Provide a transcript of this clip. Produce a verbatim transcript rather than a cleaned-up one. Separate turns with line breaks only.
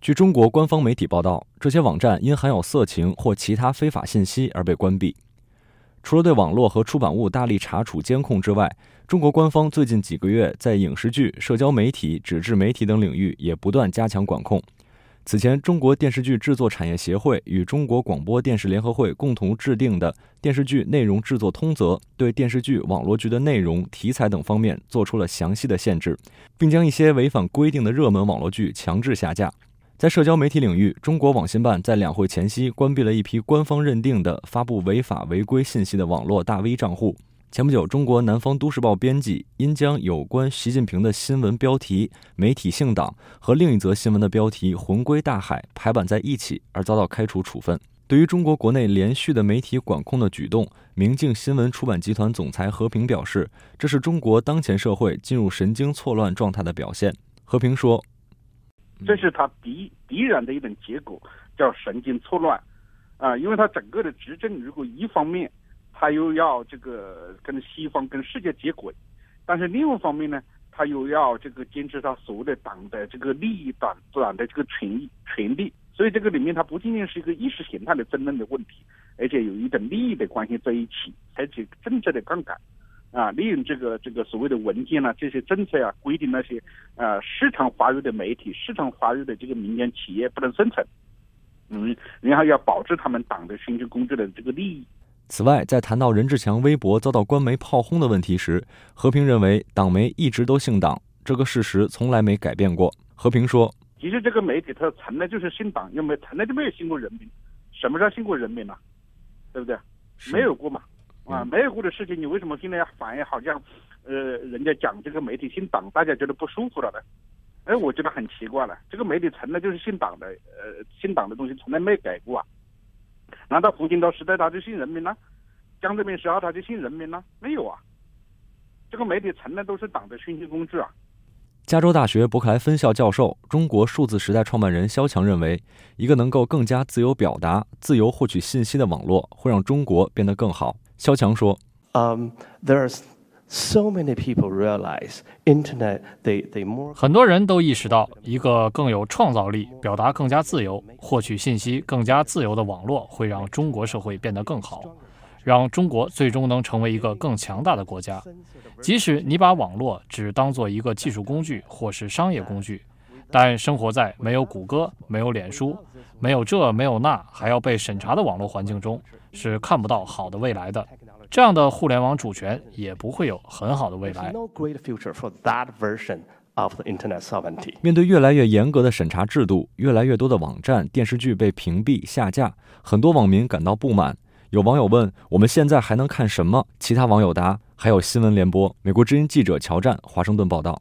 据中国官方媒体报道，这些网站因含有色情或其他非法信息而被关闭。除了对网络和出版物大力查处监控之外，中国官方最近几个月在影视剧、社交媒体、纸质媒体等领域也不断加强管控。此前，中国电视剧制作产业协会与中国广播电视联合会共同制定的《电视剧内容制作通则》对电视剧、网络剧的内容、题材等方面做出了详细的限制，并将一些违反规定的热门网络剧强制下架。在社交媒体领域，中国网信办在两会前夕关闭了一批官方认定的发布违法违规信息的网络大 V 账户。前不久，中国南方都市报编辑因将有关习近平的新闻标题“媒体姓党”和另一则新闻的标题“魂归大海”排版在一起而遭到开除处分。对于中国国内连续的媒体管控的举动，明镜新闻出版集团总裁何平表示，这是中国当前社会进入神经错乱状态的表现。何平说，
这是他必必然的一种结果，叫神经错乱啊！因为他整个的执政，如果一方面他又要这个跟西方、跟世界接轨，但是另一方面呢，他又要这个坚持他所谓的党的这个利益、党党的这个权益、权利，所以这个里面它不仅仅是一个意识形态的争论的问题，而且有一种利益的关系在一起，采取政策的杠杆。啊，利用这个这个所谓的文件呢、啊，这些政策啊，规定那些呃市场发育的媒体、市场发育的这个民间企业不能生存，嗯，然后要保持他们党的寻求公正的这个利益。
此外，在谈到任志强微博遭到官媒炮轰的问题时，和平认为党媒一直都姓党，这个事实从来没改变过。和平说，
其实这个媒体它从来就是姓党，因为从来就没有姓过人民。什么叫姓过人民呢、啊？对不对？没有过嘛。啊，没有过的事情，你为什么现在要反映好像，呃，人家讲这个媒体姓党，大家觉得不舒服了呢？哎，我觉得很奇怪了，这个媒体从来就是姓党的，呃，姓党的东西从来没改过啊。难道胡锦涛时代他就姓人民呢？江泽民时候他就姓人民呢？没有啊，这个媒体从来都是党的讯息工具啊。
加州大学伯克莱分校教授、中国数字时代创办人肖强认为，一个能够更加自由表达、自由获取信息的网络，会让中国变得更好。肖强说
um, there are so many people realize internet, they, they more...
很多人都意识到，一个更有创造力、表达更加自由、获取信息更加自由的网络会让中国社会变得更好，让中国最终能成为一个更强大的国家。即使你把网络只当作一个技术工具或是商业工具，但生活在没有谷歌、没有脸书、没有这没有那还要被审查的网络环境中，是看不到好的未来的。这样的互联网主权也不会有很好的未来。
面对越来越严格的审查制度，越来越多的网站、电视剧被屏蔽下架，很多网民感到不满。有网友问，我们现在还能看什么？其他网友答，还有新闻联播。美国之音记者乔战，华盛顿报道。